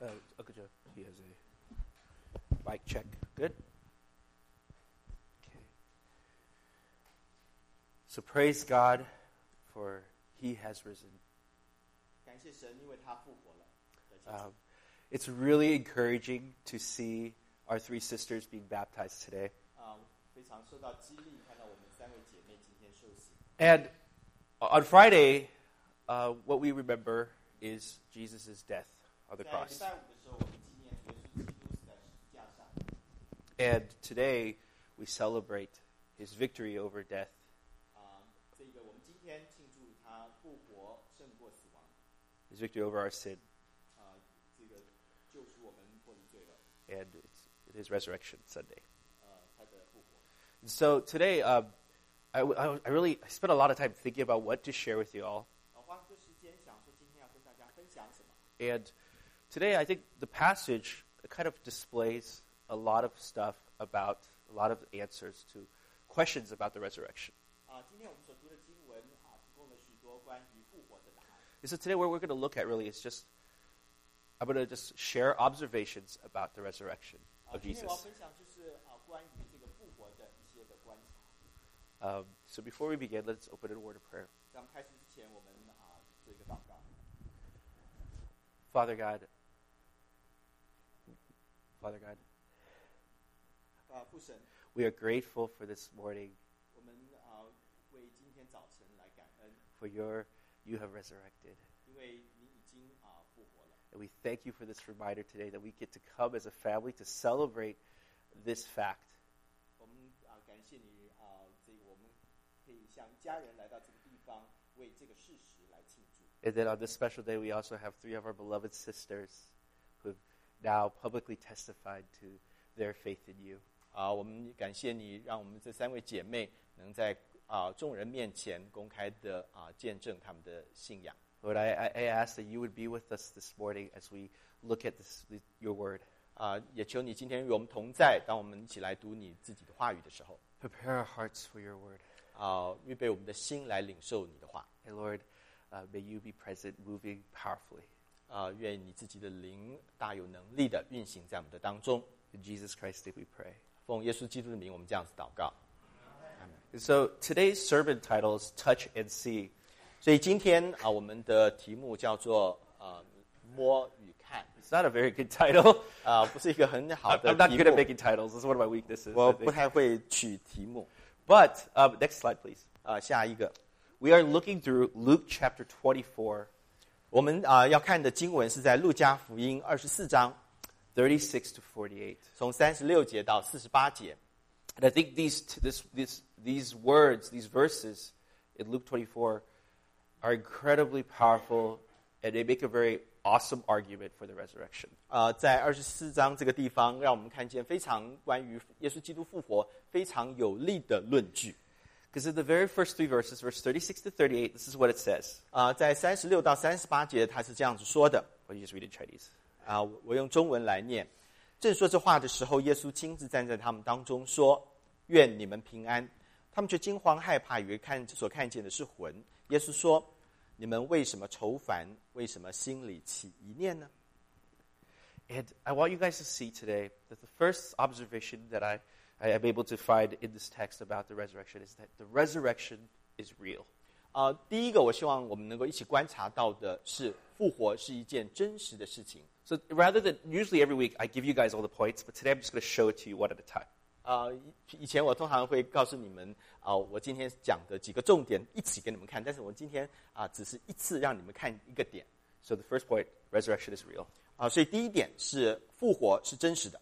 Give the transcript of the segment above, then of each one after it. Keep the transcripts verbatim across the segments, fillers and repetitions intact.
Uh, Uncle Joe, he has a mic check. Good? Okay. So praise God for He has risen. 感谢神，因为他复活了。 Um, it's really encouraging to see our three sisters being baptized today. 啊，非常受到激励，看到我们三位姐妹今天受洗。 And on Friday, uh, what we remember is Jesus' death on the 在礼 cross. 拜五的时候，我们纪念耶稣基督死在十字架上。 And today, we celebrate His victory over death. 啊，这个我们今天庆祝他复活胜过死亡。 His victory over our sin. 啊，这个救赎我们脱离罪恶。 And it's, it is Resurrection Sunday. 呃，他的复活。 And so today, um, I, I, I really I spent a lot of time thinking about what to share with you all. 啊，花很多时间想说今天要跟大家分享什么。 And today, I think the passage kind of displays a lot of stuff about, a lot of answers to questions about the resurrection. 啊，今天我们所读的经文啊，提供了许多关于复活的答案。 And so today, what we're going to look at really is just, I'm going to just share observations about the resurrection 啊， of 今天我要 Jesus. 分享就是啊，关于这个复活的一些的观察。 Um, so before we begin, let's open in a word of prayer. 在我们开始之前，我们啊做一个祷告。 Father God, Father God, 啊，父神， we are grateful for this morning, 我们啊为今天早晨来感恩， for your, you have resurrected. 因为你已经啊复活了。 And we thank you for this reminder today that we get to come as a family to celebrate this fact. 我们啊感谢你啊，这个我们可以像家人来到这个地方，为这个事实来庆祝。 And then on this special day, we also have three of our beloved sisters who have now publicly testified to their faith in you. 啊，我们感谢你，让我们这三位姐妹能在啊众人面前公开的啊见证他们的信仰。 Lord, I, I I ask that you would be with us this morning as we look at this, your word. 啊，也求你今天与我们同在，当我们一起来读你自己的话语的时候， Prepare our hearts for your word. 啊，预备我们的心来领受你的话。 And Lord, uh, may you be present, moving powerfully. 啊，愿你自己的灵大有能力的运行在我们的当中。 In Jesus Christ's name we pray. 奉耶稣基督的名，我们这样子祷告。 And so today's sermon title is Touch and See. 所以今天啊，我们的题目叫做呃摸与看， It's not a very good title. 啊，不是一个很好 I'm 的 I'm not 题 good at 目。 making titles. This is one of my weaknesses. I 我 think. 不太会取题目。 But um, next slide, please. 啊，下一个， We are looking through Luke chapter twenty-four, 我们啊要看的经文是在路加福音二十四章， thirty-six to forty-eight. 从三十六节到四十八节。 And I think these this, this, these words, these verses in Luke twenty-four are incredibly powerful, and they make a very awesome argument for the resurrection. 啊，在二十四章这个地方，让我们看见非常关于耶稣基督复活非常有力的论据。 Because in the very first three verses, verse thirty-six to thirty-eight, this is what it says. 啊，在三十六到三十八节，他是这样子说的。 Why don't you just read in Chinese? 啊，我用中文来念。正说这话的时候，耶稣亲自站在他们当中说：“愿你们平安。”他们却惊慌害怕，以为看所看见的是魂。耶稣说：“你们为什么愁烦？为什么心里起疑念呢？” And I want you guys to see today that the first observation that I, I am able to find in this text about the resurrection is that the resurrection is real. 啊，第一个，我希望我们能够一起观察到的是，复活是一件真实的事情。 So rather than, usually every week I give you guys all the points, but today I'm just going to show it to you one at a time. 啊，以前我通常会告诉你们啊，我今天讲的几个重点一起给你们看，但是我今天啊，只是一次让你们看一个点。 So the first point, resurrection is real. 啊，所以第一点是复活是真实的。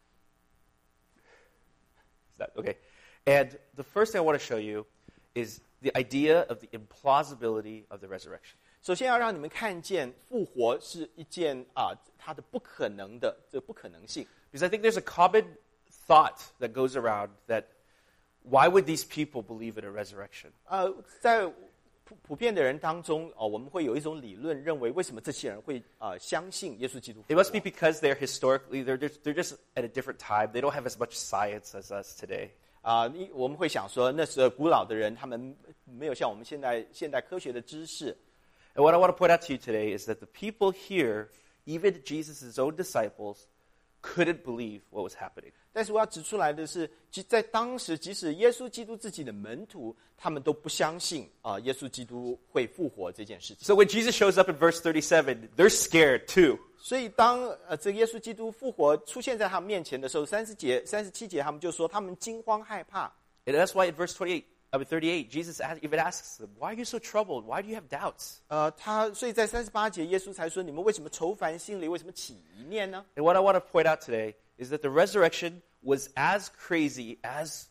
Is that okay? And the first thing I want to show you is the idea of the implausibility of the resurrection. 首先要让你们看见复活是一件啊，它的不可能的这不可能性。 Because I think there's a common thought that goes around that why would these people believe in a resurrection? 呃，在普普遍的人当中，哦，我们会有一种理论认为，为什么这些人会啊、呃、相信耶稣基督复 It 活？ must be because they're historically, they're just, they're just at a different time. They don't have as much science as us today. 啊、你我们会想说，那时候古老的人他们没有像我们现在现代科学的知识。 And what I want to point out to you today is that the people here even Jesus' own disciples couldn't believe what was happening. 但是我要指出来的是，即在当时，即使耶稣基督自己的门徒，他们都不相信啊、呃，耶稣基督会复活这件事情。 So when Jesus shows up in verse thirty-seven, they're scared too. 所以当呃这个耶稣基督复活出现在他们面前的时候，三十节、三十七节，他们就说他们惊慌害怕。 And that's why in verse twenty-eight, I mean thirty-eight, Jesus even asks them, "Why are you so troubled? Why do you have doubts?" 呃，他所以在三十八节，耶稣才说：“你们为什么愁烦心里？为什么起疑念呢？” And what I want to point out today is that the resurrection was as crazy, as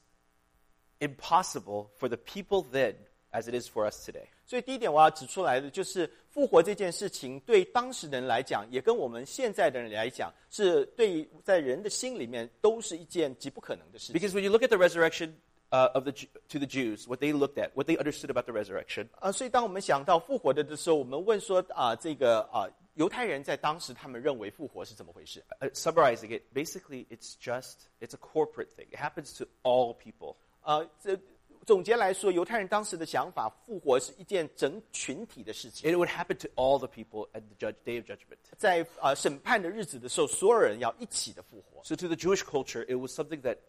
impossible for the people then as it is for us today. 所以第一点我要指出来的就是复活这件事情，对当时人来讲，也跟我们现在的人来讲，是对在人的心里面都是一件极不可能的事情。 Because when you look at the resurrection uh, of the to the Jews, what they looked at, what they understood about the resurrection, 呃，所以当我们想到复活的的时候，我们问说啊、呃，这个啊、呃，犹太人在当时他们认为复活是怎么回事？ uh, summarizing it, basically it's just it's a corporate thing. It happens to all people. 呃，这总结来说，犹太人当时的想法，复活是一件整群体的事情。 It would happen to all the people at the judge, day of judgment. 在呃审判的日子的时候，所有人要一起的复活。 So to the Jewish culture, it was something that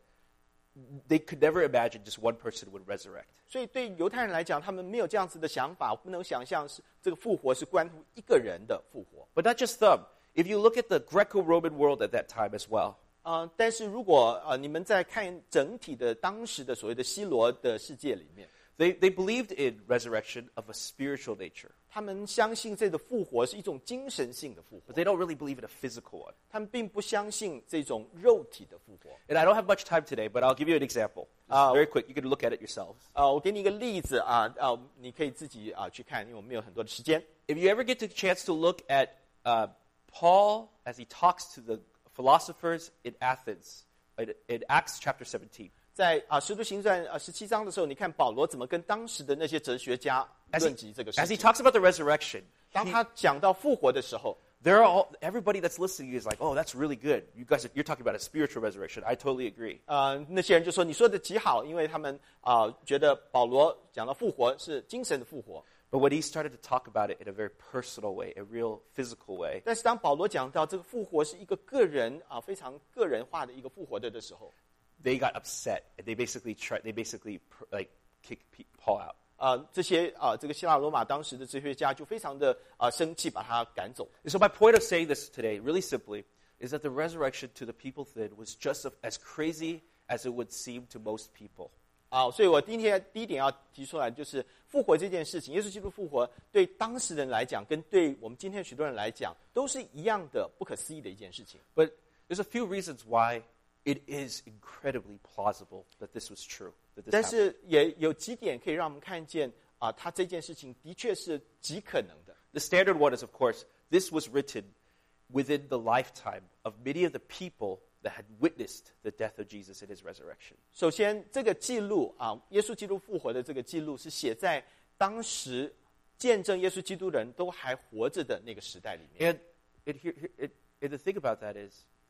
they could never imagine just one person would resurrect. 所以对犹太人来讲，他们没有这样子的想法，不能想象是这个复活是关乎一个人的复活。 But not just them. If you look at the Greco-Roman world at that time as well, 呃，但是如果呃你们在看整体的当时的所谓的希罗的世界里面， they, they believed in resurrection of a spiritual nature. 他们相信这个复活是一种精神性的复活 But，they don't really believe in a physical one. 他们并不相信这种肉体的复活。 And I don't have much time today, but I'll give you an example. It's Uh, very quick. You can look at it yourselves. 呃，我给你一个例子啊，啊、你可以自己啊、去看，因为我们没有很多的时间。 If you ever get the chance to look at uh, Paul as he talks to the philosophers in Athens, in, in Acts chapter seventeen, 在啊《使徒行传》啊十七章的时候，你看保罗怎么跟当时的那些哲学家 as 论 he, 及这个事 as he 情。 talks about the resurrection, 当 he- 他讲到复活的时候， there are all, everybody that's listening is like, "Oh, that's really good. You guys, are, you're talking about a spiritual resurrection. I totally agree." 呃，那些人就说你说的极好，因为他们啊、觉得保罗讲到复活是精神的复活。 But when he started to talk about it in a very personal way, a real physical way, 但是当保罗讲到这个复活是一个个人啊、非常个人化的一个复活的的时候， they got upset and they basically tried. They basically like kicked Pe- Paul out. 啊、这些啊、这个希腊罗马当时的哲学家就非常的啊、生气，把他赶走。 And so my point of saying this today, really simply, is that the resurrection to the people then was just as crazy as it would seem to most people. 啊，所以我第一天第一点要提出来，就是复活这件事情，耶稣基督复活对当时人来讲，跟对我们今天许多人来讲，都是一样的不可思议的一件事情。 But there's a few reasons why it is incredibly plausible that this was true, that this 但 happened. 是也有几点可以让我们看见啊，他这件事情的确是极可能的。 The standard one is, of course, this was written within the lifetime of many of the people that had witnessed the death of Jesus and his resurrection. 首先，这个记录啊，耶稣基督复活的这个记录是写在当时见证耶稣基督的人都还活着的那个时代里面。 And, and, here, here, it, and the thing about that is,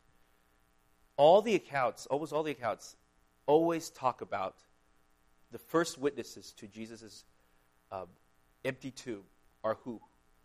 all the accounts, almost all the accounts, always talk about the first witnesses to Jesus' um, empty tomb are who?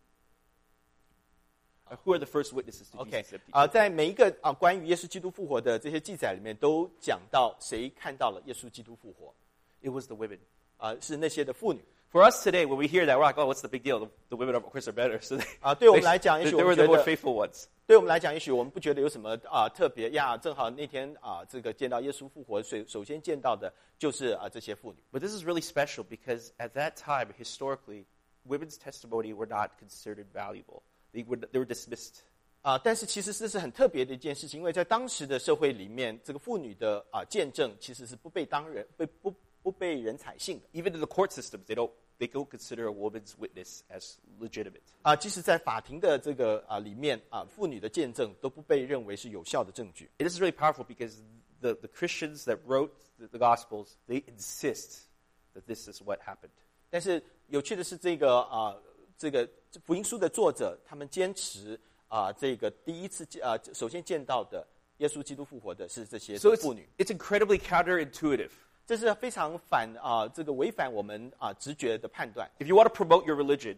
Uh, who are the first witnesses to OK， Jesus' empty 啊、 tomb? 在每一个啊、关于耶稣基督复活的这些记载里面，都讲到谁看到了耶稣基督复活， It was the women. 啊、是那些的妇女。 For us today, when we hear that, we're like, oh, what's the big deal? The, the women, of course, are better. So they, 啊、对我们 they, 来讲，也 they, 许 they 我 were 们 the 觉 more 得， faithful ones. 对我们来讲，也许我们不觉得有什么啊、特别呀。正好那天啊、这个见到耶稣复活，首首先见到的就是啊、这些妇女。 But this is really special because at that time, historically, women's testimony were not considered valuable. They were, they were dismissed. 啊、但是其实这是很特别的一件事情，因为在当时的社会里面，这个妇女的啊、见证其实是不被当人被不不被人采信的。 Even in the court systems, they don't they don't consider a woman's witness as legitimate. 啊、即使在法庭的这个啊、里面啊、妇女的见证都不被认为是有效的证据。 And this is really powerful because the, the Christians that wrote the, the Gospels, they insist that this is what happened. 但是有趣的是，这个啊、这个福音书的作者他们坚持啊、这个第一次啊、首先见到的耶稣基督复活的是这些 So it's, 妇女。 it's incredibly counterintuitive. 这是非常反啊、这个违反我们啊、直觉的判断。 If you want to promote your religion,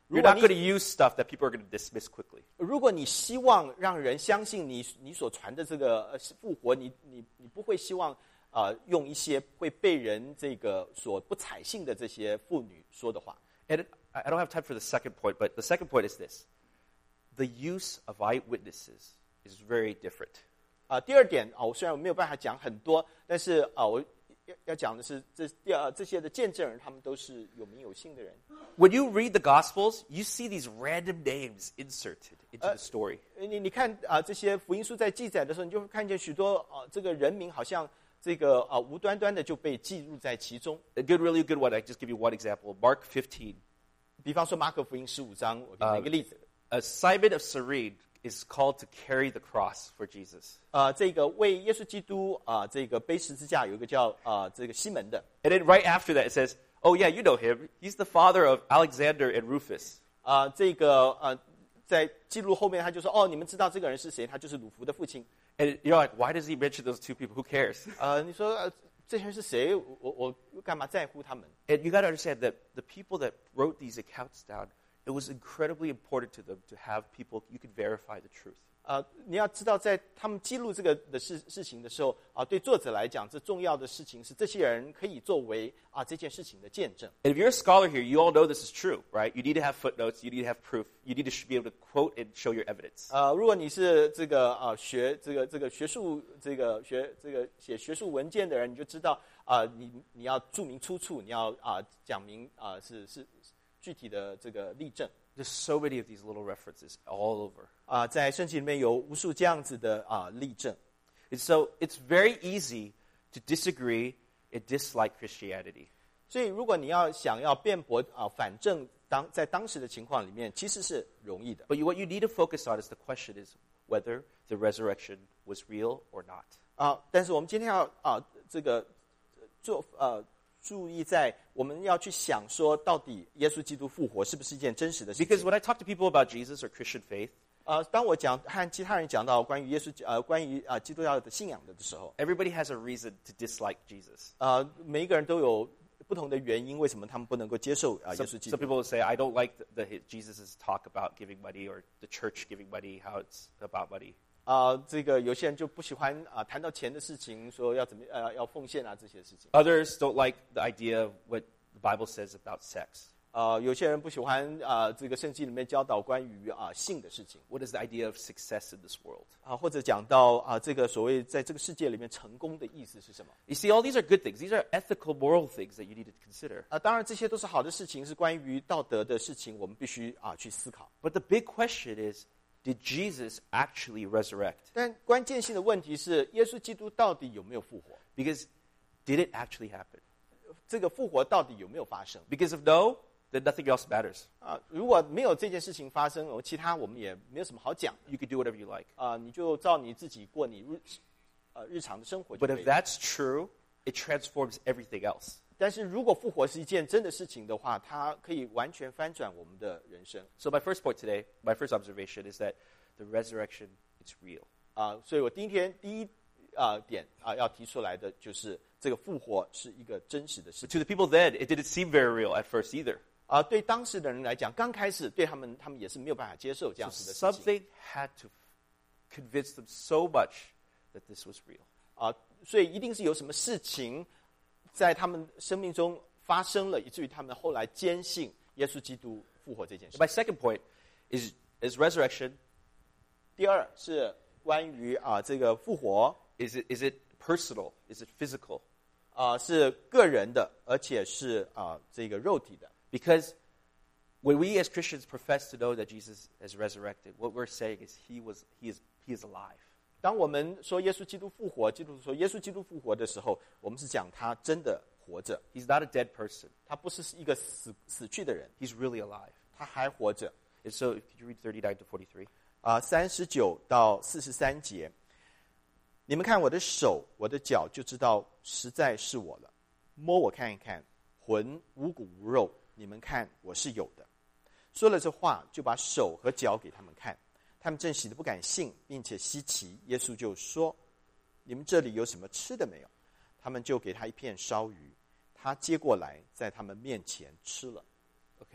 You're not going to use stuff that people are going to dismiss quickly. 如果你希望让人相信你你所传的这个呃复活，你你你不会希望呃用一些会被人这个所不采信的这些妇女说的话。 And I don't have time for the second point, but the second point is this: the use of eyewitnesses is very different. 啊、呃，第二点啊、哦，我虽然我没有办法讲很多，但是啊、呃，我要要讲的是这第二这些的见证人，他们都是有名有姓的人。 When you read the Gospels, you see these random names inserted into the story. 你你看啊、呃，这些福音书在记载的时候，你就会看见许多啊、呃，这个人名好像这个啊、呃、无端端的就被记录在其中。 A good, really good one. I just give you one example. Mark fifteen. 比方说马可福音十五章，我给你一个例子。 Uh, Simon of Cyrene is called to carry the cross for Jesus. 呃，这个为耶稣基督啊、呃，这个背十字架有一个叫啊、呃、这个西门的。 And then right after that, it says, "Oh yeah, you know him. He's the father of Alexander and Rufus." 啊、呃，这个呃，在记录后面他就说，哦，你们知道这个人是谁？他就是鲁孚的父亲。 And you're like, why does he mention those two people? Who cares? 呃，你说呃，这些人是谁？我我我干嘛在乎他们？ And you got to understand that the people that wrote these accounts down, it was incredibly important to them to have people you could verify the truth. 呃，你要知道，在他们记录这个的事事情的时候，啊、呃，对作者来讲，这重要的事情是这些人可以作为啊、这件事情的见证。 And if you're a scholar here, you all know this is true, right? You need to have footnotes. You need to have proof. You need to be able to quote and show your evidence. 呃，如果你是这个啊、学这个这个学术这个学这个写学术文件的人，你就知道啊、你你要注明出处，你要啊、讲明啊、是是具体的这个例证。 There's so many of these little references all over. 啊、在圣经里面有无数这样子的啊、例证。 And so it's very easy to disagree and dislike Christianity. 所以，如果你要想要辩驳啊、反正当在当时的情况里面，其实是容易的。 But you, what you need to focus on is the question is whether the resurrection was real or not. 啊，但是我们今天要啊，这个做呃注意在我们要去想说，到底耶稣基督复活是不是一件真实的事 Because 情？ when I talk to people about Jesus or Christian faith, 呃，当我讲和其他人讲到关于耶稣呃关于啊、基督教的信仰的时候， everybody has a reason to dislike Jesus. 呃，每一个人都有不同的原因，为什么他们不能够接受啊、耶 Some, 稣基 some 督？ people will say, I don't like the, the Jesus' talk about giving money or the church giving money, how it's about money. 啊、这个有些人就不喜欢啊、谈到钱的事情，说要怎么呃要奉献啊这些事情。 Others don't like the idea of what the Bible says about sex. 呃，有些人不喜欢啊、这个圣经里面教导关于啊、性的事情 What is the idea of success in this world? 啊、或者讲到啊、这个所谓在这个世界里面成功的意思是什么？ You see, all these are good things. These are ethical, moral things that you need to consider. 啊、当然这些都是好的事情，是关于道德的事情，我们必须啊、去思考。 But the big question is, did Jesus actually resurrect? 但关键性的问题是，耶稣基督到底有没有复活？ Because did it actually happen? 这个复活到底有没有发生？ Because if no, then nothing else matters. 啊、如果没有这件事情发生，其他我们也没有什么好讲的 You can do whatever you like. 啊、你就照你自己过你日呃日常的生活就 But 可以 if 了。 that's true, it transforms everything else. 但是如果复活是一件真的事情的话，它可以完全翻转我们的人生 So my first point today, my first observation is that the resurrection is real. 啊、所以我第一天第一啊、点啊、要提出来的就是这个复活是一个真实的事 But 情 to the people then, it didn't seem very real at first either. 啊、对当时的人来讲，刚开始对他们他们也是没有办法接受这样 So 子的事情 something had to convince them so much that this was real. 啊、所以一定是有什么事情在他们生命中发生了，以至于他们后来坚信耶稣基督复活这件事 My。second point is, is resurrection, 第二是关于啊、这个复活 is it, is it personal? Is it physical? 啊、是个人的，而且是啊、这个肉体的。 Because when we as Christians profess to know that Jesus has resurrected, what we're saying is he was he is he is alive. 当我们说耶稣基督复活，基督徒说耶稣基督复活的时候，我们是讲他真的活着， He's not a dead person. 他不是一个死死去的人， He's really alive. 他还活着。 And so, if you read thirty-nine to forty-three, 啊，三十九到四十三节，你们看我的手，我的脚，就知道实在是我了。摸我看一看，魂无骨无肉，你们看我是有的。说了这话，就把手和脚给他们看。他们正喜得不敢信，并且稀奇。耶稣就说：“你们这里有什么吃的没有？”他们就给他一片烧鱼，他接过来，在他们面前吃了。 okay.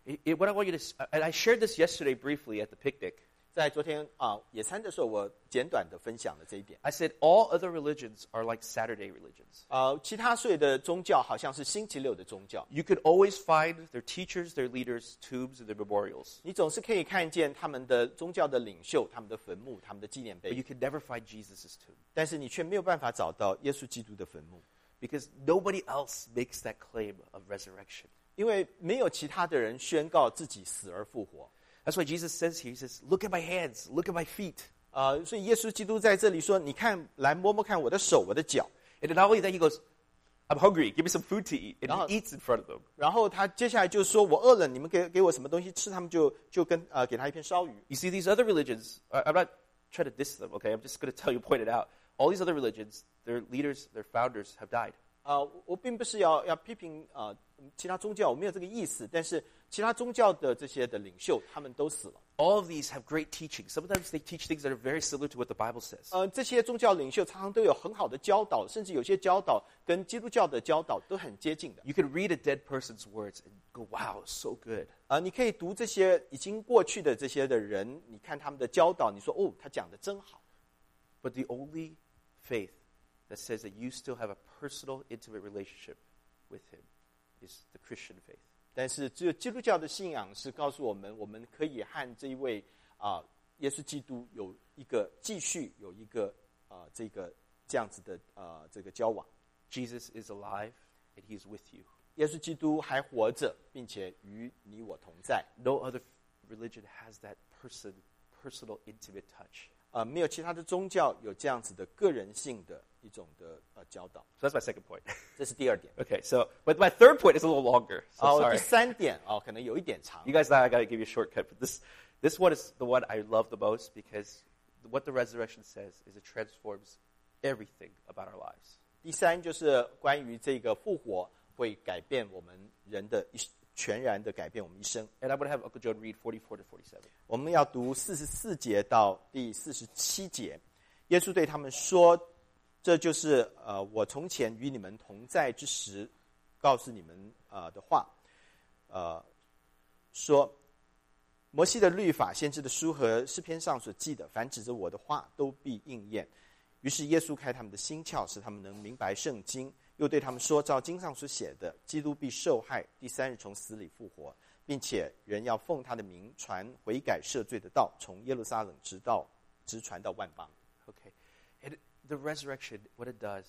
It, it, what I want you to, and I shared this yesterday briefly at the picnic. 在昨天啊野餐的时候，我简短的分享了这一点。 I said all other religions are like Saturday religions. 呃，其他所有的宗教好像是星期六的宗教。 You could always find their teachers, their leaders, tombs, and their memorials. 你总是可以看见他们的宗教的领袖、他们的坟墓、他们的纪念 But you 碑， could never find Jesus' tomb 但是你却没有办法找到耶稣基督的坟墓， because nobody else makes that claim of resurrection. 因为没有其他的人宣告自己死而复活。 That's why Jesus says here, he says, look at my hands, look at my feet. 呃，所以耶稣基督在这里说：“你看，来摸摸看我的手、我的脚。” And then not only that, he goes, I'm hungry, give me some food to eat. And Uh-huh. he eats in front of them. 然后他接下来就说：“我饿了，你们给给我什么东西吃？”他们就就跟呃给他一片烧鱼。 You see, these other religions, I, I'm not trying to diss them, okay? I'm just going to tell you, point it out. All these other religions, their leaders, their founders have died. 呃，我并不是要要批评呃其他宗教，我没有这个意思。但是其他宗教的这些的领袖，他们都死了。 All of these have great teaching. Sometimes they teach things that are very similar to what the Bible says. 呃，这些宗教领袖常常都有很好的教导，甚至有些教导跟基督教的教导都很接近的。 You can read a dead person's words and go, wow, it's so good. 呃，你可以读这些已经过去的这些的人，你看他们的教导，你说哦，他讲的真好。 But the only faith that says that you still have a personal, intimate relationship with him is the Christian faith. 但是只有基督教的信仰是告诉我们，我们可以和这一位啊、呃、耶稣基督有一个继续有一个啊、呃、这个这样子的呃这个交往。 Jesus is alive and he is with you. 耶稣基督还活着，并且与你我同在。 No other religion has that person, personal, intimate touch. 呃，没有其他的宗教有这样子的个人性的一种的呃教导。 So that's my second point. 这是第二点。 Okay, so, but my third point is a little longer. So 哦， sorry. 第三点哦，可能有一点长 You。guys know I got to give you a shortcut, but this, this one is the one I love the most because what the resurrection says is it transforms everything about our lives. 第三就是关于这个复活会改变我们人的一全然的改变我们一生。 And I'm going to have Uncle John read forty-four to forty-seven. 我们要读四十四节到第四十七节。耶稣对他们说：“这就是呃我从前与你们同在之时，告诉你们呃的话。呃，说摩西的律法、先知的书和诗篇上所记的，凡指着我的话，都必应验。”于是耶稣开他们的心窍，使他们能明白圣经。又对他们说：“照经上所写的，基督必受害，第三日从死里复活，并且人要奉他的名传悔改赦罪的道，从耶路撒冷直到直传到万邦。” Okay. And the resurrection, what it does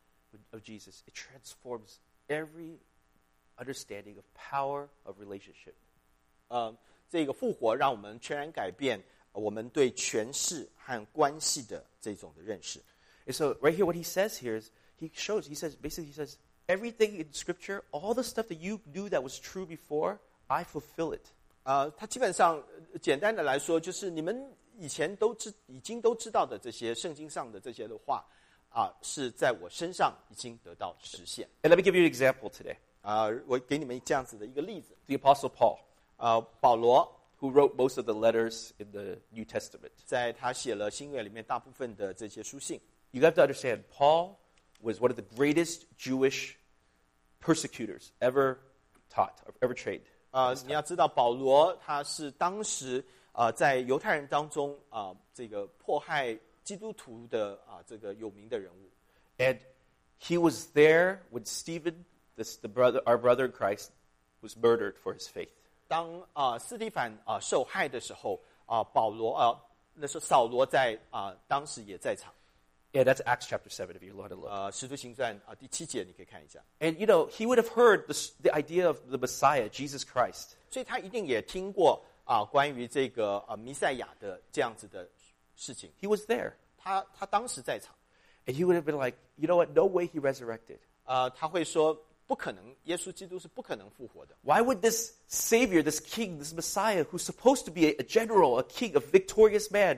of Jesus, it transforms every understanding of power of relationship. 呃，这个复活让我们全然改变我们对权势和关系的这种的认识。 And so right here, what he says here is, he shows, he says, basically he says, everything in Scripture, all the stuff that you knew that was true before, I fulfill it. 呃，他基本上呃简单的来说，就是你们以前都知已经都知道的这些圣经上的这些的话啊、是在我身上已经得到实现。 And let me give you an example today. 啊、我给你们这样子的一个例子。 The Apostle Paul, 呃，保罗 who wrote most of the letters in the New Testament. 在他写了新约里面大部分的这些书信。 You have to understand, Paul was one of the greatest Jewish persecutors ever taught, or ever trained. 呃，你要知道，保罗他是当时呃在犹太人当中啊、呃这个迫害基督徒的啊、这个有名的人物。 And he was there when Stephen, this, the brother, our brother in Christ, was murdered for his faith. 当啊、斯蒂凡啊、受害的时候啊、保罗啊、那时候扫罗在啊、当时也在场。 Yeah, that's Acts chapter seven, if you want to look. 呃，使徒行传啊、第七节你可以看一下。 And, you know, he would have heard the, the idea of the Messiah, Jesus Christ. 所以他一定也听过啊、关于这个啊、弥赛亚的这样子的事情。 He was there. 他他当时在场， And he would have been like, you know what, no way he resurrected. 呃，他会说不可能，耶稣基督是不可能复活的。 Why would this Savior, this King, this Messiah, who's supposed to be a, a general, a king, a victorious man,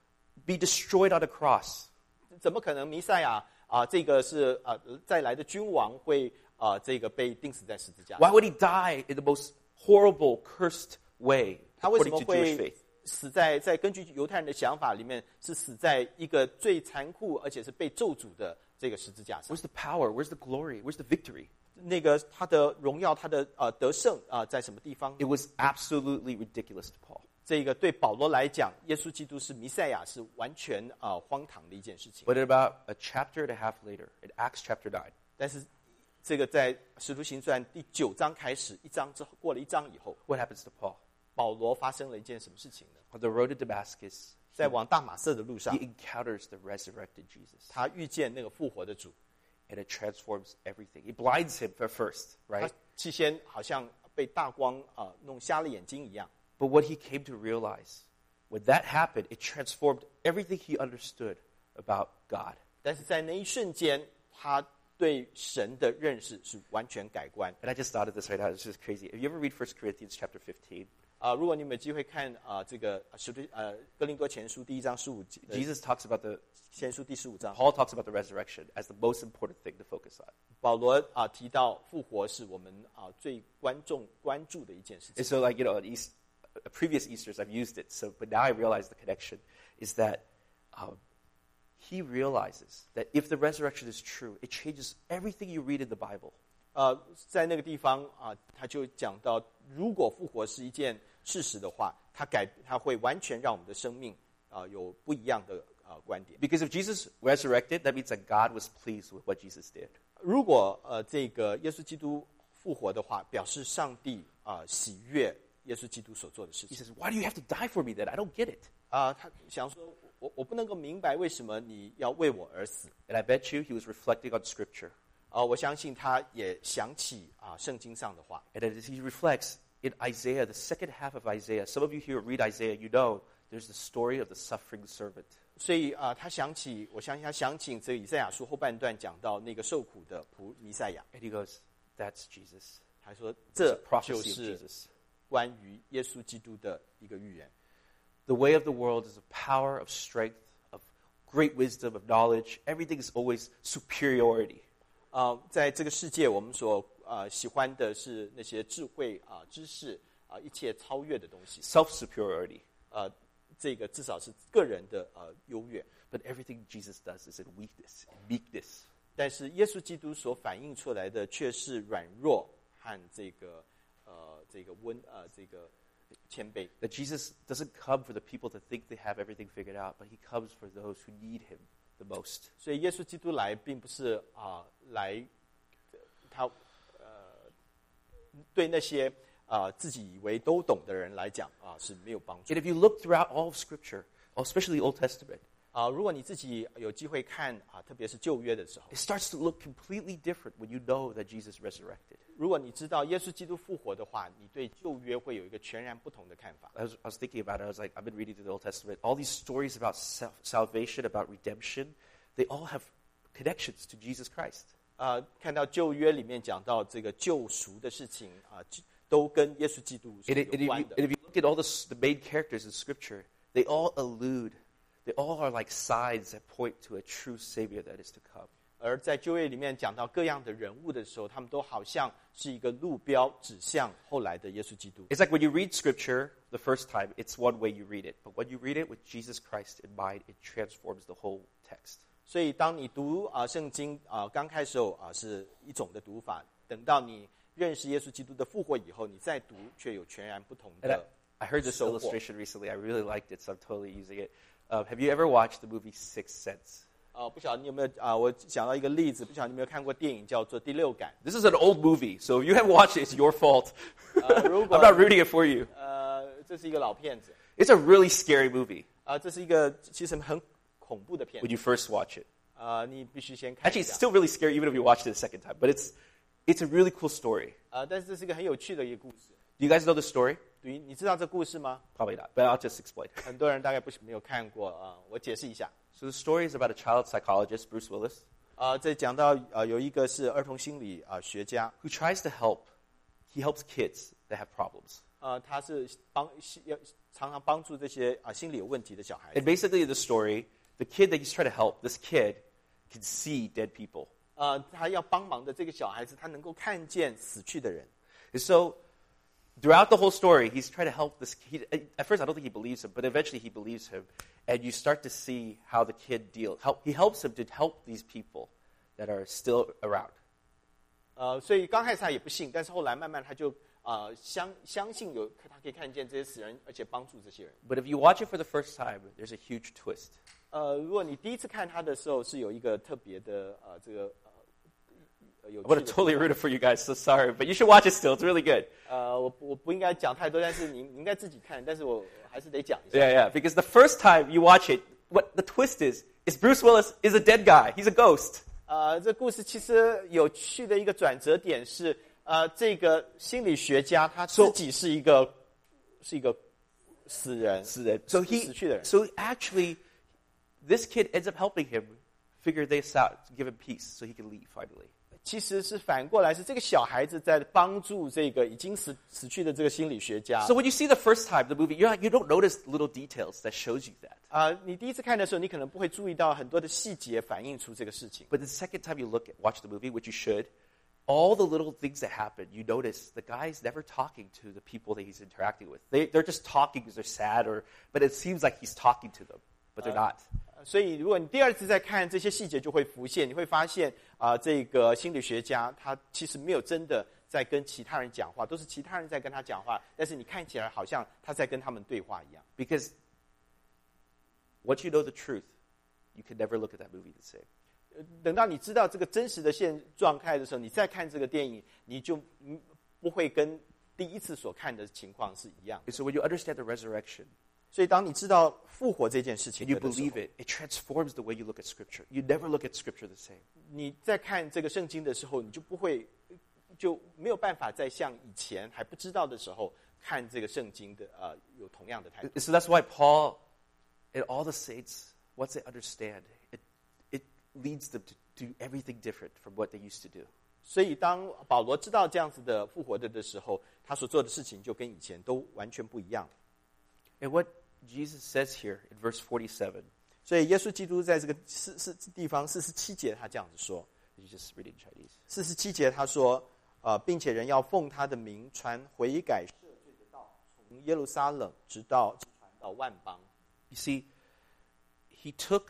be destroyed on a cross? 怎么可能弥赛亚啊、这个是啊、再来的君王会啊、这个被钉死在十字架？ Why would he die in the most horrible, cursed way, 他为什 according 么 to Jewish 会 faith? 死在在根据犹太人的想法里面是死在一个最残酷而且是被咒诅的这个十字架上？ Where's the power? Where's the glory? Where's the victory? 那个他的荣耀，他的呃得胜啊、呃，在什么地方？ It was absolutely ridiculous to Paul. 这个对保罗来讲，耶稣基督是弥赛亚，是完全啊、呃、荒唐的一件事情。 But about a chapter and a half later, in Acts chapter nine, 但是这个在使徒行传第九章开始，一章之后过了一章以后， what happens to Paul? 保罗发生了一件什么事情呢？ On the road to Damascus, 在往大马色的路上 he，encounters the resurrected Jesus. 他遇见那个复活的主， And it transforms everything. It blinds him at first, 他 right? 起先好像被大光啊、呃、弄瞎了眼睛一样。 But what he came to realize, when that happened, it transformed everything he understood about God. 但是在那一瞬间，他对神的认识是完全改观。 And I just thought of this right now. It's just crazy. If you ever read First Corinthians chapter fifteen, 啊、如果你们有机会看啊、这个使徒呃哥林多前书第一章十五节， Jesus talks about the, 前书第十五章， Paul talks about the resurrection as the most important thing to focus on. 保罗啊、提到复活是我们啊、最关重关注的一件事情 And。so, like, you know, at East, uh, previous Easters, I've used it. So, but now I realize the connection is that um, he realizes that if the resurrection is true, it changes everything you read in the Bible. 呃，在那个地方啊、他就讲到，如果复活是一件事实的话，它改，它会完全让我们的生命啊、有不一样的啊、观点。 Because if Jesus resurrected, that means that God was pleased with what Jesus did. 如果呃这个耶稣基督复活的话，表示上帝啊、喜悦耶稣基督所做的事 He 情 says, why do you have to die for me then? I don't get it. 啊、他想说，我我不能够明白为什么你要为我而死 And I bet you he was reflecting on Scripture. 啊、我相信他也想起啊、圣经上的话。 And as he reflects in Isaiah, the second half of Isaiah, some of you here read Isaiah, you know there's the story of the suffering servant. 所以啊、他想起，我相信他想起这个以赛亚书后半段讲到那个受苦的仆弥赛亚， And he goes, that's Jesus. 他说 It's 这 a prophecy 就 of 是 Jesus. 关于耶稣基督的一个预言。 The way of the world is of power, of strength, of great wisdom, of knowledge. Everything is always superiority. 啊、在这个世界，我们所啊、喜欢的是那些智慧啊、知识啊、一切超越的东西。 Self-superiority. 呃，这个至少是个人的呃优越。 But everything Jesus does is in weakness, in meekness. 但是耶稣基督所反映出来的却是软弱和这个呃这个温呃这个谦卑。 That Jesus doesn't come for the people to think they have everything figured out, but he comes for those who need him the most. 所以耶稣基督来并不是啊、来他呃对那些啊、自己以为都懂的人来讲啊、是没有帮助 And if you look throughout all of Scripture, especially the Old Testament, 啊、如果你自己有机会看啊、特别是旧约的时候， it starts to look completely different when you know that Jesus resurrected. 如果你知道耶稣基督复活的话，你对旧约会有一个全然不同的看法。 I was, I was thinking about it. I was like, I've been reading through the Old Testament. All these stories about self, salvation, about redemption, they all have connections to Jesus Christ. 啊、看到旧约里面讲到这个救赎的事情啊、都跟耶稣基督是 And, it, and, if 有 you, 关的 and。if you look at all the, s- the main characters in Scripture, they all allude, they all are like signs that point to a true Savior that is to come. 而在旧约里面讲到各样的人物的时候，他们都好像是一个路标，指向后来的耶稣基督。 It's like when you read Scripture the first time, it's one way you read it. But when you read it with Jesus Christ in mind, it transforms the whole text. 所以，当你读啊、圣经啊、刚开始时候啊、是一种的读法，等到你认识耶稣基督的复活以后，你再读却有全然不同 And I, 的 I heard this 收获。 illustration recently. I really liked it, so I'm totally using it. Uh, have you ever watched the movie Sixth Sense? 啊、不晓得你有没有啊、我想到一个例子，不晓得你有没有看过电影叫做《第六感 This is an old movie, so if you haven't watched it, it's your fault. 呃如果- I'm not rooting it for you. 呃，这是一个老片子 It's a really scary movie 啊、这是一个其实很恐怖的片 when 子 you first watch it. 啊、你必须先看 Actually, 一 it's 下 still really scary even if you watch it a second time. But it's it's a really cool story. 啊、但是这是一个很有趣的一个故事。 Do you guys know the story? 对于你知道这故事吗？ Probably not, but I'll just explain. 很多人大概不是没有看过啊、我解释一下 So the story is about a child psychologist, Bruce Willis, 啊、这讲到啊、有一个是儿童心理啊、学家 who tries to help. He helps kids that have problems. 啊、他是帮要常常帮助这些啊、心理有问题的小孩子 And basically, in the story, the kid that he's trying to help, this kid can see dead people. 啊、他要帮忙的这个小孩子，他能够看见死去的人 And so, throughout the whole story, he's trying to help this kid. At first, I don't think he believes him, but eventually he believes him. And you start to see how the kid deals. Help, he helps him to help these people that are still around. 呃，所以刚开始他也不信，但是后来慢慢他就呃相相信有他可以看见这些死人，而且帮助这些人。 But if you watch it for the first time, there's a huge twist. 呃，如果你第一次看他的时候，是有一个特别的呃这个呃有 I would have totally rooted for you guys, so sorry, but you should watch it still. It's really good. 呃，我我不应该讲太多，但是你你应该自己看，但是我还是得讲一下。 Yeah, yeah, because the first time you watch it, what the twist is, is Bruce Willis is a dead guy. He's a ghost. 呃，这故事其实有趣的一个转折点是，呃，这个心理学家他自己是一个是一个死人， 死人。So he, 死去的人。 so actually, this kid ends up helping him figure this out, give him peace, so he can leave finally. 其实是反过来，是这个小孩子在帮助这个已经死死去的这个心理学家。 So when you see the first time the movie, you're like, you don't notice little details that shows you that. 啊、呃，你第一次看的时候，你可能不会注意到很多的细节反映出这个事情。 But the second time you look at, watch the movie, which you should, all the little things that happen, you notice the guy's never talking to the people that he's interacting with. They, they're just talking because they're sad, or but it seems like he's talking to them, but they're not. 所以，如果你第二次再看这些细节，就会浮现，你会发现啊、呃，这个心理学家他其实没有真的在跟其他人讲话，都是其他人在跟他讲话，但是你看起来好像他在跟他们对话一样。 Because once you know the truth, you can never look at that movie the same. 等到你知道这个真实的现状态的时候，你再看这个电影，你就不会跟第一次所看的情况是一样的。 So when you understand the resurrection, 所以当你知道复活这件事情 and you 的时候 believe it, it transforms the way you look at Scripture. You never look at Scripture the same. 你在看这个圣经的时候，你就不会就没有办法再像以前还不知道的时候看这个圣经的呃有同样的态度。 So that's why Paul and all the saints, once they understand, it it leads them to do everything different from what they used to do. 所以当保罗知道这样子的复活的的时候，他所做的事情就跟以前都完全不一样。 And what Jesus says here in verse forty-seven, 所以耶稣基督在这个四四地方四十七节，他这样子说。 you just read it in Chinese. 四十七节他说，呃，并且人要奉他的名传悔改赦罪的道，从耶路撒冷直到传到万邦。 You see, he took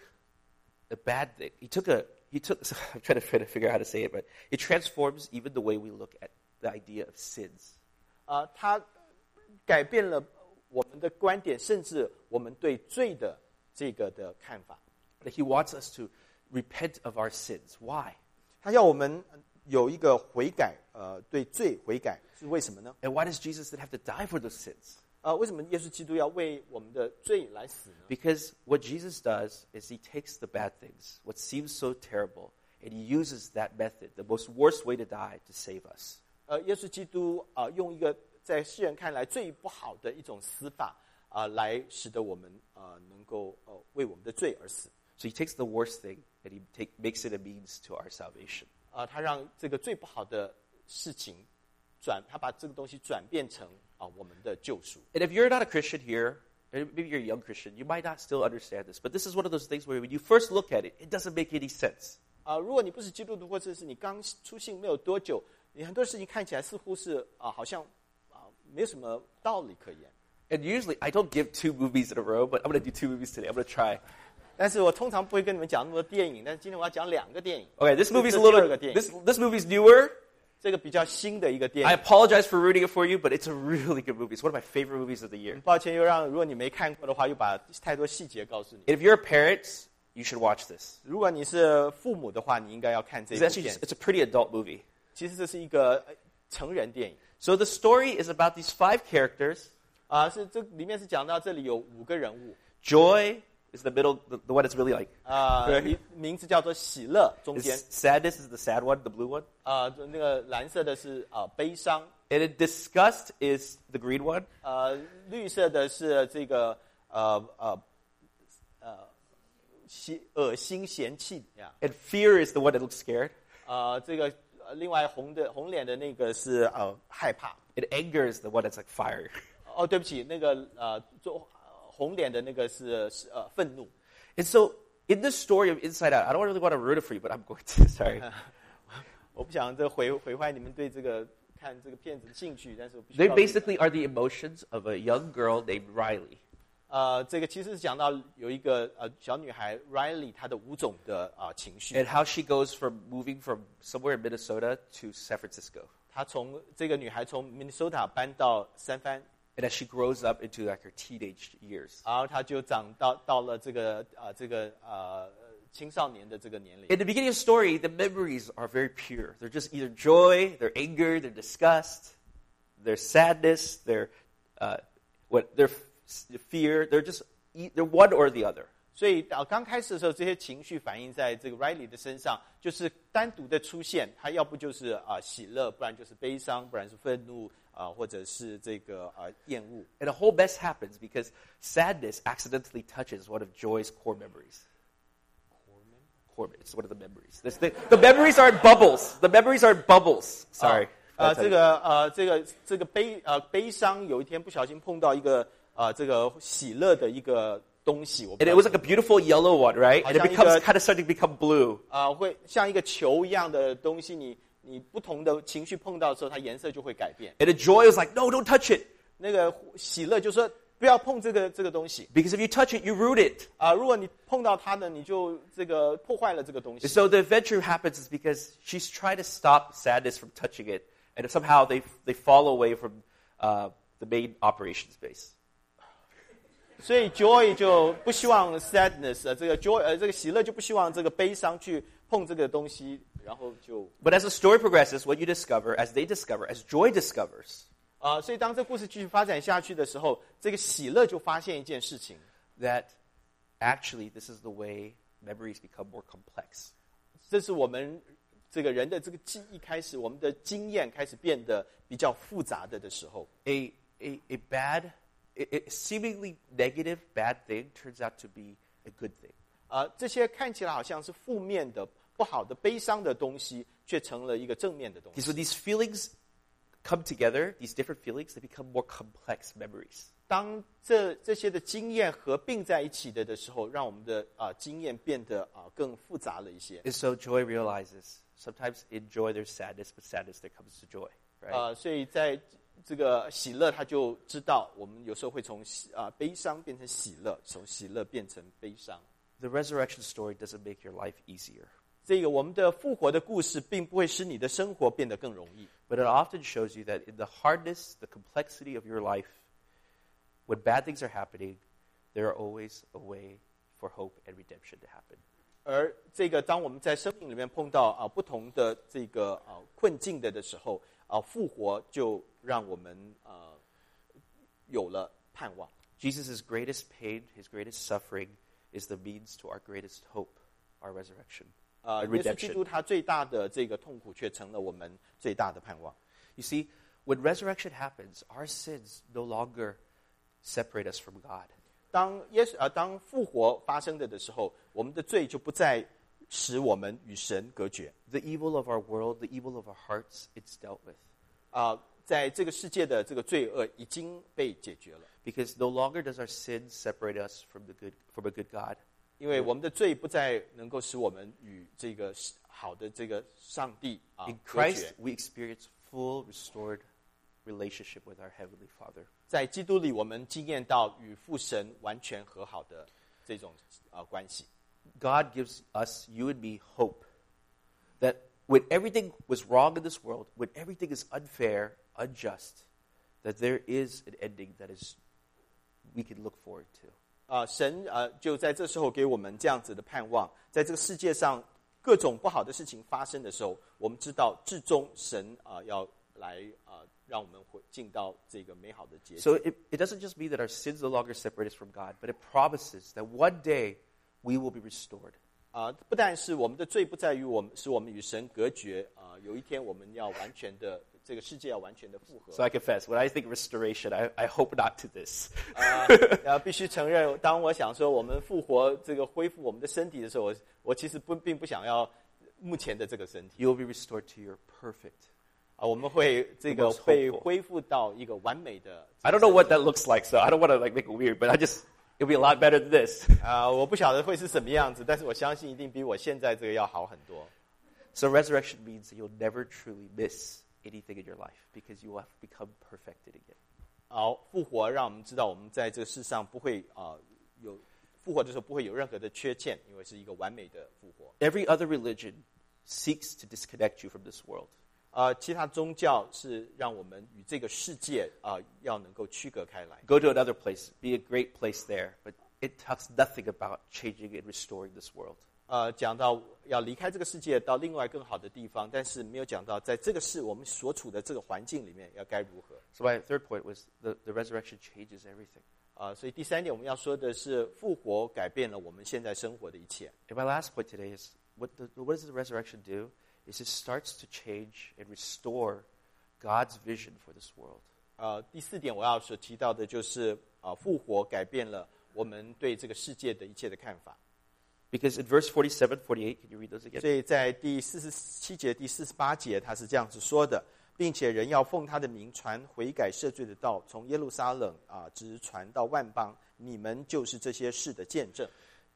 a bad thing. He took a he took. I'm trying to try to figure out how to say it, but it transforms even the way we look at the idea of sins. 啊、呃，他改变了我们的观点，甚至我们对罪的这个的看法。 That he wants us to repent of our sins. Why? 他要我们有一个悔改，呃，对罪悔改是为什么呢？ And why does Jesus then have to die for those sins? 呃，为什么耶稣基督要为我们的罪来死呢？ Because what Jesus does is he takes the bad things, what seems so terrible, and he uses that method, the most worst way to die, to save us. 呃，耶稣基督啊、呃，用一个在世人看来最不好的一种死法啊、呃，来使得我们啊、呃、能够呃为我们的罪而死。 So he takes the worst thing and he take, makes it a means to our salvation. 啊、呃，他让这个最不好的事情转，他把这个东西转变成啊、呃、我们的救赎。 And if you're not a Christian here, and maybe you're a young Christian, you might not still understand this, but this is one of those things where when you first look at it, it doesn't make any sense. 啊、呃，如果你不是基督徒，或者是你刚出信没有多久，你很多事情看起来似乎是啊、呃，好像啊、呃、没有什么道理可言。 And usually, I don't give two movies in a row, but I'm going to do two movies today. I'm going to try. 但是我通常不会跟你们讲那么多电影，但是今天我要讲两个电影。 Okay, this movie's a 这是第二个 little, 电影 this, this movie's newer. 这个比较新的一个电 I 影。 apologize for ruining it for you, but it's a really good movie. It's one of my favorite movies of the year. 抱歉，又让如果你没看过的话，又把太多细节告诉你。 And if you're a parent, you should watch this. 如果你是父母的话，你应该要看这 It's 部 actually 电 just, 影。 it's a pretty adult movie. 其实这是一个呃成人电影 So the story is about these five characters. 啊，是这里面是讲到这里有五个人物 Joy is the middle, the, the one that's really like. 啊，名名字叫做喜乐，中间 Is sadness is the sad one, the blue one. 啊，那个蓝色的是啊悲伤， And then disgust is the green one. 呃，绿色的是这个呃呃呃嫌恶心嫌弃呀， And fear is the one that looks scared. 呃，这个呃另外红的红脸的那个是呃害怕。 And anger is the one that's like fire. 哦，对不起，那个呃做红脸的那个是是呃愤怒。 And so in this story of Inside Out, I don't really want to ruin it for you, but I'm going to. Sorry. 我不想这毁毁坏你们对这个看这个片子的兴趣，但是我必须 They 告诉你 basically are the emotions of a young girl named Riley. 呃，这个其实是讲到有一个呃小女孩 Riley 她的五种的啊、呃、情绪。 And how she goes from moving from somewhere in Minnesota to San Francisco. 她从这个女孩从 Minnesota 搬到三藩。 And as she grows up into like her teenage years. 然后她就长到到了这个啊、呃、这个呃青少年的这个年龄。 In the beginning of the story, the memories are very pure. They're just either joy, they're anger, they're disgust, they're sadness, they're uh, what they're fear. They're just they're one or the other. 所以啊，刚开始的时候，这些情绪反映在这个 Riley 的身上，就是单独的出现。他要不就是啊喜乐，不然就是悲伤，不然是愤怒啊，或者是这个啊厌恶。 And a whole mess happens because sadness accidentally touches one of joy's core memories. Core, it's one of the memories. This, the, the memories aren't bubbles. The memories aren't bubbles. Sorry. 啊，这个呃，这个这个悲呃悲伤，有一天不小心碰到一个啊这个喜乐的一个。东西， And it was like a beautiful yellow one, right? And it becomes kind of starting to become blue. 啊，会像一个球一样的东西，你你不同的情绪碰到的时候，它颜色就会改变。 And the joy was like, no, don't touch it. 那个喜乐就说不要碰这个这个东西。 Because if you touch it, you root it. 啊，如果你碰到它呢，你就这个破坏了这个东西。 So the adventure happens is because she's trying to stop sadness from touching it, and somehow they they fall away from uh, the main operations base. 所以 joy 就不希望 sadness 呃，这个 joy 呃，这个喜乐就不希望这个悲伤去碰这个东西，然后就。 But as the story progresses, what you discover, as they discover, as joy discovers, 啊、呃，所以当这故事继续发展下去的时候，这个喜乐就发现一件事情 that actually this is the way memories become more complex. 这是我们这个人的这个记忆开始，我们的经验开始变得比较复杂的的时候。 A a a bad. A seemingly negative, bad thing turns out to be a good thing. 啊、呃，这些看起来好像是负面的、不好的、悲伤的东西，却成了一个正面的东西。 So these feelings come together, these different feelings, they become more complex memories. 当这这些的经验合并在一起的的时候，让我们的啊、呃、经验变得啊、呃、更复杂了一些。 And so joy realizes sometimes in joy there's sadness, but sadness there comes to joy, right? 啊、呃，所以在这个喜乐，他就知道我们有时候会从啊、呃、悲伤变成喜乐，从喜乐变成悲伤。 The resurrection story doesn't make your life easier. 这个我们的复活的故事，并不会使你的生活变得更容易。 But it often shows you that in the hardness, the complexity of your life, when bad things are happening, there are always a way for hope and redemption to happen. 而这个，当我们在生命里面碰到啊、呃、不同的这个啊、呃、困境的的时候，啊、呃、复活就让我们呃有了盼望。 Jesus' greatest pain, his greatest suffering, is the means to our greatest hope, our resurrection 啊、呃， and 耶稣基督 redemption. 他最大的这个痛苦，却成了我们最大的盼望。 You see, when resurrection happens, our sins no longer separate us from God. 当耶稣啊、呃，当复活发生的的时候，我们的罪就不再使我们与神隔绝。 The evil of our world, the evil of our hearts, it's dealt with. 啊、呃，在这个世界的这个罪恶已经被解决了。 Because no longer does our sin separate us from the good from a good God. 因为我们的罪不再能够使我们与这个好的这个上帝啊 In 隔 Christ, 绝。 we experience full restored relationship with our Heavenly Father. 在基督里，我们经验到与父神完全和好的这种啊、呃、关系。 God gives us, you and me, hope that when everything was wrong in this world, when everything is unfair, unjust, that there is an ending that is we can look forward to. 啊、呃，神啊、呃、就在这时候给我们这样子的盼望，在这个世界上各种不好的事情发生的时候，我们知道至终神啊、呃、要来啊、呃、让我们回进到这个美好的结局。 So it, it doesn't just mean that our sins no longer separate us from God, but it promises that one day we will be restored. 啊、呃，不但是我们的罪不在于我们使我们与神隔绝啊、呃，有一天我们要完全的这个世界要完全的复合。 So I confess, when I think restoration, I, I hope not to this. 啊，然后必须承认，当我想说我们复活这个恢复我们的身体的时候，我我其实不并不想要目前的这个身体 You will be restored to your perfect. 啊，我们会这个 The most 被 hopeful. 恢复到一个完美的。 I don't know what that looks like, so I don't want to like make it weird, but I just it'll be a lot better than this. 啊，我不晓得会是什么样子，但是我相信一定比我现在这个要好很多。 So resurrection means that you'll never truly miss anything in your life because you will have become perfected again. 好，复活让我们知道我们在这个世上不会啊、呃、有复活的时候不会有任何的缺陷，因为是一个完美的复活。 Every other religion seeks to disconnect you from this world. 呃，其他宗教是让我们与这个世界啊、呃、要能够区隔开来。 Go to another place, be a great place there, but it talks nothing about changing and restoring this world. 呃，讲到要离开这个世界到另外更好的地方，但是没有讲到在这个世我们所处的这个环境里面要该如何。 So my third point was the, the resurrection changes everything. 啊、呃，所以第三点我们要说的是复活改变了我们现在生活的一切。 And my last point today is what, the, what does the resurrection do? Is it starts to change and restore God's vision for this world. 呃，第四点我要所提到的就是啊、呃，复活改变了我们对这个世界的一切的看法。 Because in verse forty-seven, forty-eight, can you read those again? 所以在第四十七节、第四十八节，他是这样子说的，并且人要奉他的名传悔改赦罪的道，从耶路撒冷啊、呃，直传到万邦，你们就是这些事的见证。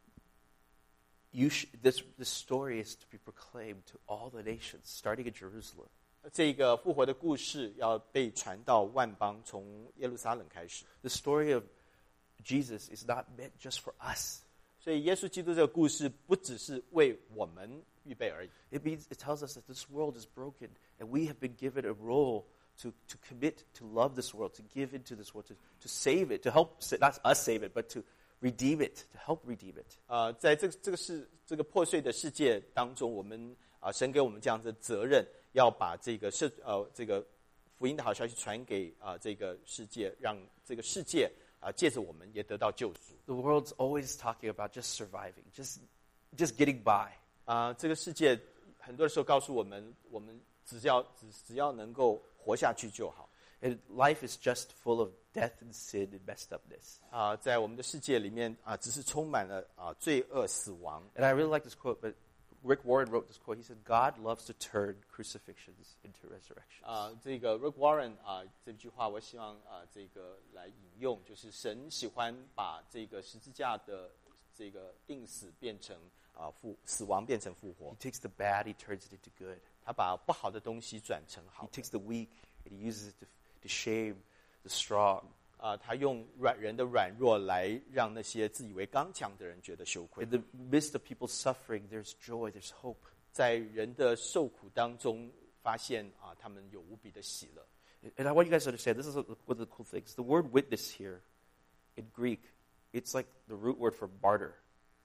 You sh- this, this story is to be proclaimed to all the nations, starting in Jerusalem. 这个复活的故事要被传到万邦，从耶路撒冷开始。 The story of Jesus is not meant just for us. 所以耶稣基督这个故事不只是为我们预备而已。 It means it tells us that this world is broken, and we have been given a role to, to commit to love this world, to give into this world, to, to save it, to help, not us save it, but to redeem it, to help redeem it. 呃，在这个这个世这个破碎的世界当中，我们啊、呃，神给我们这样的责任，要把这个世呃这个福音的好消息传给啊、呃、这个世界，让这个世界啊、呃、借着我们也得到救赎。 The world's always talking about just surviving, just, just getting by. 啊、呃，这个世界很多的时候告诉我们，我们只要只只要能够活下去就好。 And life is just full of death and sin and messed upness. 啊、呃，在我们的世界里面啊、呃，只是充满了啊、呃、罪恶、死亡。 And I really like this quote, but Rick Warren wrote this quote. He said, God loves to turn crucifixions into resurrections. 啊、呃，这个 Rick Warren 啊、呃、这句话，我希望啊、呃、这个来引用，就是神喜欢把这个十字架的这个定死变成啊、呃、复死亡变成复活 He。takes the bad, he turns it into good. 他把不好的东西转成好 He takes the weak and he uses it to, to shame the strong. 啊、呃，他用软人的软弱来让那些自以为刚强的人觉得羞愧 In。the midst of people's suffering, there's joy, there's hope. 在人的受苦当中，发现啊、他们有无比的喜乐。 And I want you guys to understand, this is one of the cool things. The word witness here, in Greek, it's like the root word for martyr.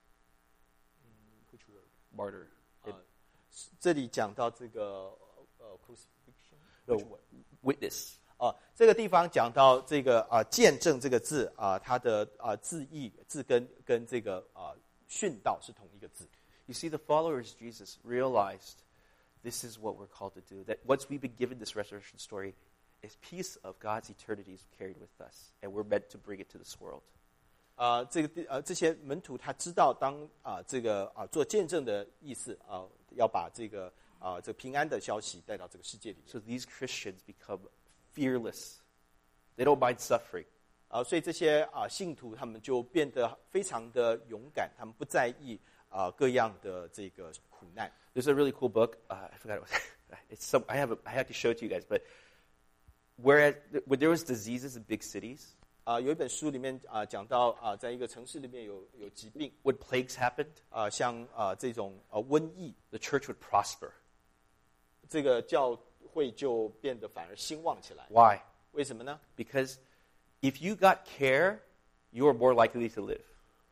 Martyr. It- 这里讲到这个呃 crucifixion， no, which word？ witness. 啊，这个地方讲到这个啊，见证这个字啊，它的啊字义字根跟这个啊殉道是同一个字。 You see, the followers of Jesus realized this is what we're called to do. That once we've been given this resurrection story, a piece of God's eternity is carried with us, and we're meant to bring it to this world. 啊，这个呃这些门徒他知道当啊这个啊做见证的意思啊，要把这个啊这个平安的消息带到这个世界里面。 So these Christians become fearless. They don't mind suffering. 啊，所以这些啊信徒他们就变得非常的勇敢，他们不在意啊各样的这个苦难。 There's a really cool book. Uh, I forgot it was. It's some. I have. A, I have to show it to you guys. But whereas when there was diseases in big cities, 啊，有一本书里面啊讲到啊，在一个城市里面有有疾病 when plagues happened, 啊，像啊这种啊瘟疫， the church would prosper. 这个教会就变得反而兴旺起来。 Why? 为什么呢？ Because if you got care, you are more likely to live.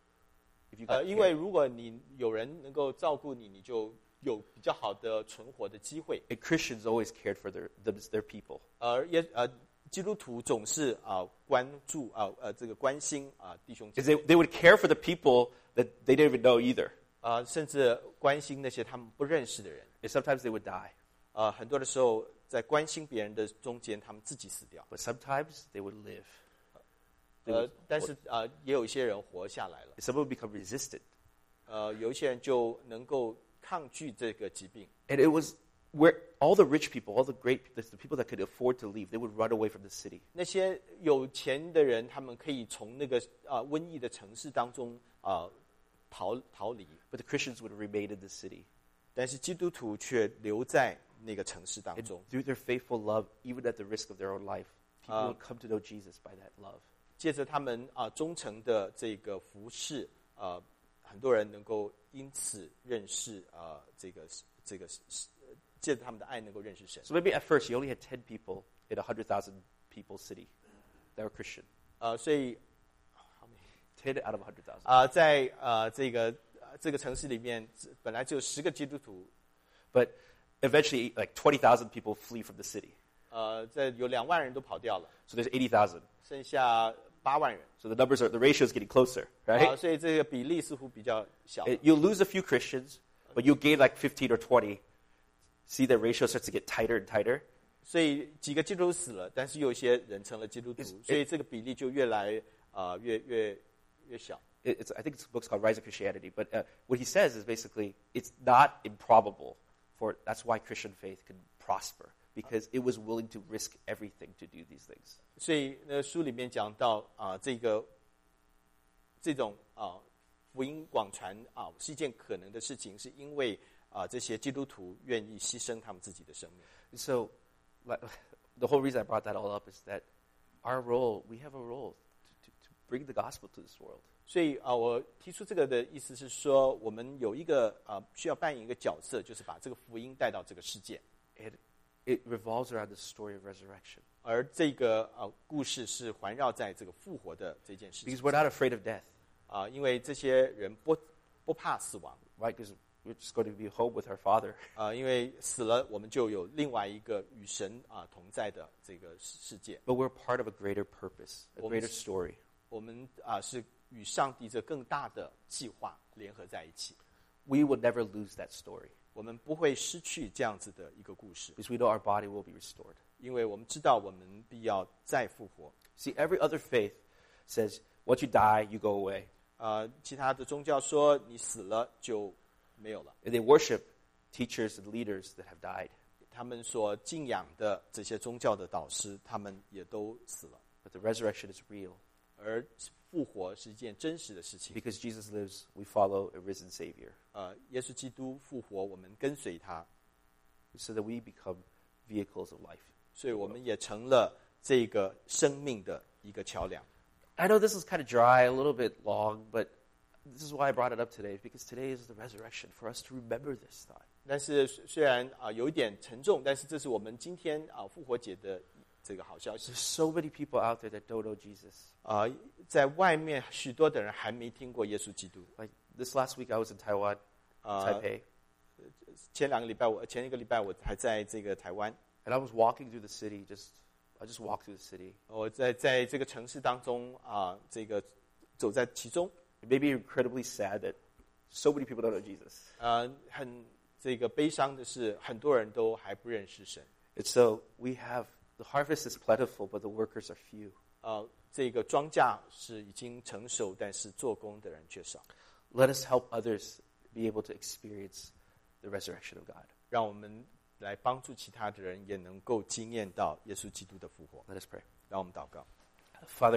If you 呃， got 因为 care. 如果你有人能够照顾你，你就有比较好的存活的机会。 And Christians always cared for their them, their people. 而耶呃，基督徒总是啊、关注啊呃这个关心啊、弟兄姐 Because 妹 they, they would care for the people that they didn't even know either. 啊、甚至关心那些他们不认识的人。 And sometimes they would die. 啊、很多的时候在关心别人的中间，他们自己死掉。 But sometimes they would live. 呃，但是啊、也有一些人活下来了。 And some would become resistant. 呃，有一些人就能够抗拒这个疾病。 And it was where all the rich people, all the great people, the people that could afford to leave, they would run away from the city. 那些有钱的人，他们可以从那个啊、瘟疫的城市当中啊、逃逃离， But the Christians would remain in the city. 但是基督徒却留在那个城市当 And 中， through their faithful love, even at the risk of their own life, People would come to know Jesus by that love. 借着他们啊、忠诚的这个服侍，呃，很多人能够因此认识啊、这个这个借着他们的爱能够认识神。 So maybe at first you only had ten people in a hundred thousand people city that were Christian. 呃，所以 ten out of a hundred thousand. 啊、在呃这个呃这个城市里面，本来只有十个基督徒， But eventually, like twenty thousand people flee from the city. 呃，在有两万人都跑掉了， So there's eighty thousand. 剩下八万人。 So the numbers are, the ratio is getting closer, 啊、 right? 所以这个比例似乎比较小。 It- You'll lose a few Christians, but you'll gain like fifteen or twenty. See the ratio starts to get tighter and tighter. 所以几个基督徒死了，但是有一些人成了基督徒， It's- 所以这个比例就越来啊、呃越越越小。 It- It's, I think it's a book's called Rise of Christianity. But uh, what he says is basically it's not improbable for that's why Christian faith can prosper because it was willing to risk everything to do these things. 所以那书里面讲到啊、这个这种啊、福音广传啊、是一件可能的事情，是因为啊、这些基督徒愿意牺牲他们自己的生命。 So like, the whole reason I brought that all up is that our role, we have a role to, to, to bring the gospel to this world. 所以啊、我提出这个的意思是说，我们有一个啊、需要扮演一个角色，就是把这个福音带到这个世界。 It, it revolves around the story of resurrection. 而这个啊、故事是环绕在这个复活的这件事情 Because we're not afraid of death, 啊、因为这些人不不怕死亡 right? Because we're just going to be home with our Father. 啊、因为死了我们就有另外一个与神啊、同在的这个世界。 But we're part of a greater purpose, a Well, greater Miss- story. 我们啊、是与上帝这更大的计划联合在一起， We will never lose that story 我们不会失去这样子的一个故事， because we know our body will be restored. 因为我们知道我们必要再复活。 See, every other faith says once you die, you go away. 呃，其他的宗教说你死了就没有了， And they worship teachers and leaders that have died. 他们所敬仰的这些宗教的导师，他们也都死了。 But the resurrection is real. 而复活是一件真实的事情。 Because Jesus lives, we follow a risen Savior 呃，耶稣基督复活，我们跟随他， so that we become vehicles of life. 所以我们也成了这个生命的一个桥梁。 I know this is kind of dry, a little bit long, but this is why I brought it up today, because today is the resurrection, for us to remember this thought. 但是虽然啊、有一点沉重，但是这是我们今天啊、复活节的这个好消息 There's so many people out there that don't know Jesus. 啊、在外面许多的人还没听过耶稣基督。 Like this last week, I was in Taiwan, Uh, Taipei, 前两个礼拜我前一个礼拜我还在这个台湾， and I was walking through the city. Just I just walked through the city. 我在在这个城市当中啊、这个走在其中， It made me incredibly sad that so many people don't know Jesus. 呃，很这个悲伤的是，很多人都还不认识神。 And so we have the harvest is plentiful, but the workers are few. 呃，这个庄稼是已经成熟，但是做工的人却少。 Let us help others be able to experience the resurrection of God. 让我们来帮助其他的人，也能够经验到耶稣基督的复活。 Let us pray. 让我们祷告。 Father